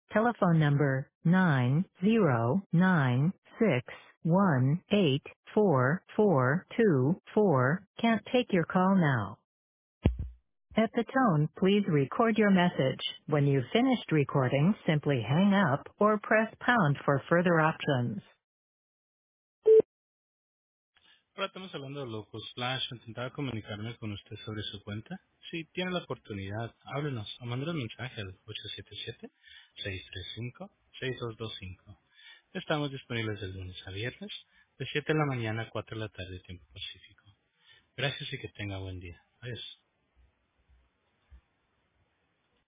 Telephone number 90961844424 can't take your call now. At the tone, please record your message. When you've finished recording, simply hang up or press pound for further options. Ahora estamos hablando de Loco Splash. Intentaba comunicarme con usted sobre su cuenta. Si tiene la oportunidad, háblenos o mande un mensaje al 877-635-6225. Estamos disponibles de lunes a viernes, de 7 de la mañana a 4 de la tarde, tiempo pacífico. Gracias y que tenga buen día. Adiós.